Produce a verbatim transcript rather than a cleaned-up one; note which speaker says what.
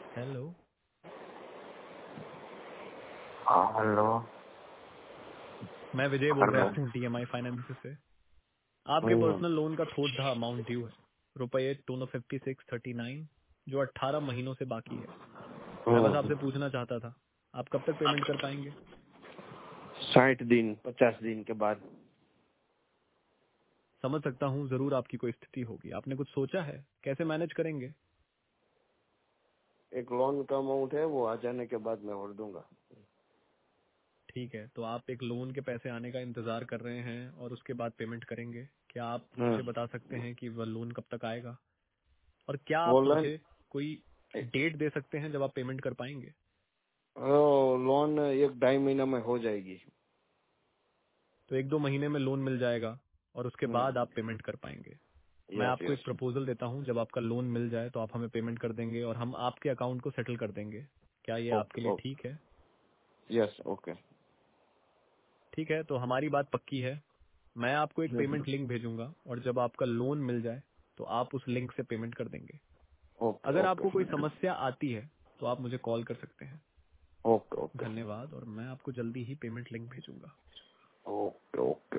Speaker 1: Hello.
Speaker 2: हाँ hello.
Speaker 1: मैं विजय बोल रहा
Speaker 2: हेलो।
Speaker 1: हूँ टीएमआई फाइनेंस से। आपके
Speaker 2: हम्म
Speaker 1: पर्सनल लोन का थोड़ा सा अमाउंट ड्यू है, रुपये two fifty six thirty nine, जो अट्ठारह महीनों से बाकी है। मैं बस
Speaker 2: हम्म
Speaker 1: आपसे पूछना चाहता था, आप कब तक पेमेंट कर पाएंगे?
Speaker 2: साठ दिन पचास दिन के बाद।
Speaker 1: समझ सकता हूँ, जरूर आपकी कोई स्थिति होगी। आपने कुछ सोचा है कैसे मैनेज करेंगे?
Speaker 2: एक लोन का अमाउंट है, वो आ जाने के बाद मैं भर दूंगा।
Speaker 1: ठीक है, तो आप एक लोन के पैसे आने का इंतजार कर रहे हैं और उसके बाद पेमेंट करेंगे। क्या आप
Speaker 2: हम्म
Speaker 1: मुझे बता सकते हैं कि वह लोन कब तक आएगा, और क्या
Speaker 2: वो
Speaker 1: आप
Speaker 2: लोन
Speaker 1: मुझे कोई डेट दे सकते हैं जब आप पेमेंट कर पाएंगे?
Speaker 2: वो लोन एक ढाई महीना में हो जाएगी।
Speaker 1: तो एक दो महीने में लोन मिल जाएगा और उसके बाद
Speaker 2: हम्म
Speaker 1: आप पेमेंट कर पाएंगे। मैं
Speaker 2: यस
Speaker 1: आपको एक
Speaker 2: यस
Speaker 1: प्रपोजल देता हूँ, जब आपका लोन मिल जाए तो आप हमें पेमेंट कर देंगे और हम आपके अकाउंट को सेटल कर देंगे। क्या ये आपके
Speaker 2: ओके
Speaker 1: लिए
Speaker 2: ओके
Speaker 1: ठीक है?
Speaker 2: Yes okay.
Speaker 1: ठीक है, तो हमारी बात पक्की है। मैं आपको एक पेमेंट लिंक भेजूंगा और जब आपका लोन मिल जाए तो आप उस लिंक से पेमेंट कर देंगे।
Speaker 2: ओके
Speaker 1: अगर
Speaker 2: ओके
Speaker 1: आपको कोई समस्या आती है तो आप मुझे कॉल कर सकते हैं।
Speaker 2: ओके ओके
Speaker 1: धन्यवाद, और मैं आपको जल्दी ही पेमेंट लिंक भेजूंगा।
Speaker 2: Okay okay.